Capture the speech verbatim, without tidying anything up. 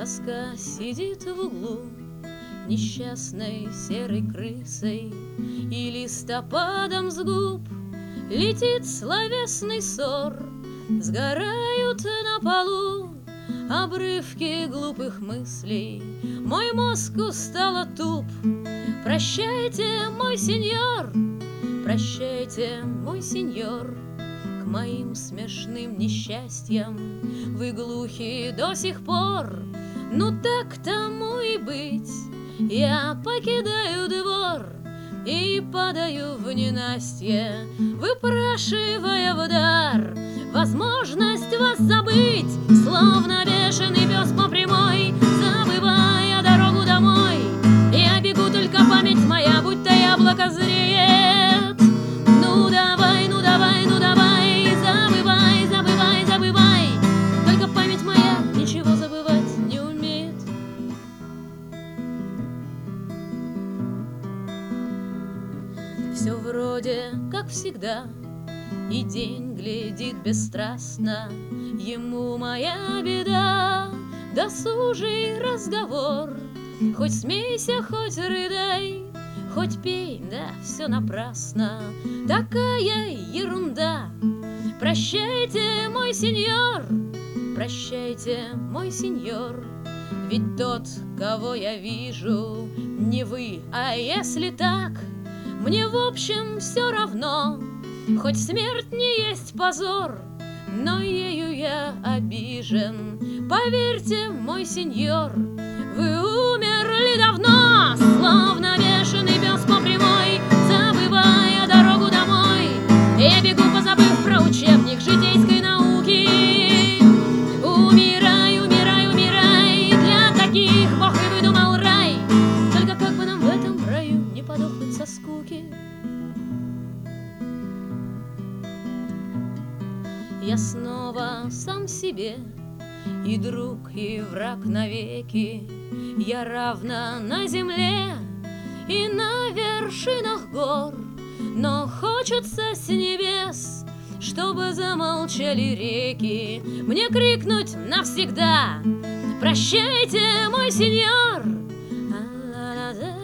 Тоска сидит в углу несчастной серой крысой, и листопадом с губ летит словесный ссор. Сгорают на полу обрывки глупых мыслей, мой мозг устало туп. Прощайте, мой сеньор, прощайте, мой сеньор, к моим смешным несчастьям вы глухи до сих пор. Ну так тому и быть, я покидаю двор и падаю в ненастье, выпрашивая в дар возможность вас забыть, словно бешеный пес по прямой, забывая дорогу домой. Я бегу, только память моя, будто яблоко зреет. Ну давай, ну давай, ну давай, забывай, забывай, забывай. Только память моя ничего забывать не умеет. Все вроде как всегда, и день глядит бесстрастно. Ему моя беда — досужий разговор. Хоть смейся, хоть рыдай, хоть пей, да все напрасно. Такая ерунда. Прощайте, мой сеньор, прощайте, мой сеньор, ведь тот, кого я вижу, не вы. А если так, мне в общем все равно. Хоть смерть не есть позор, но ею я обижен. Поверьте, мой сеньор, вы умерли давно, словно бешеный пес по прямой, забывая дорогу домой. Я бегу, позабыв про учебник житейской науки. Умирай, умирай, умирай, для таких Бог и выдумал рай. Только как бы нам в этом раю не подохнуть со скуки. Я снова сам себе, и друг, и враг навеки. Я равна на земле и на вершинах гор, но хочется с небес, чтобы замолчали реки, мне крикнуть навсегда: прощайте, мой сеньор.